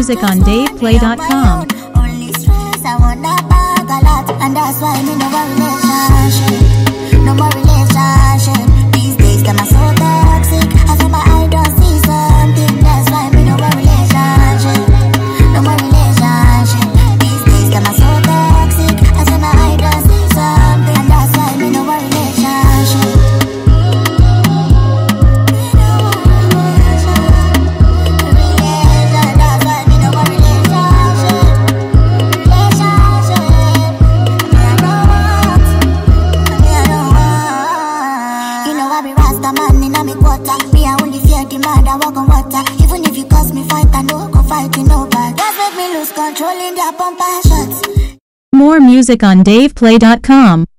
music on DavePlay.com. Only stress, I wanna bag a lot, and that's why me no more relationship. No more relationship. These days, them are so toxic. I feel my eye don't see something. That's why me no more relationship. No more relationship. These days, them are so toxic. I feel my eye don't see something, and that's why me no more relationship. Even if you cause me fight, I know go fighting over. Just make me lose control in their bumper shots. More music on DavePlay.com.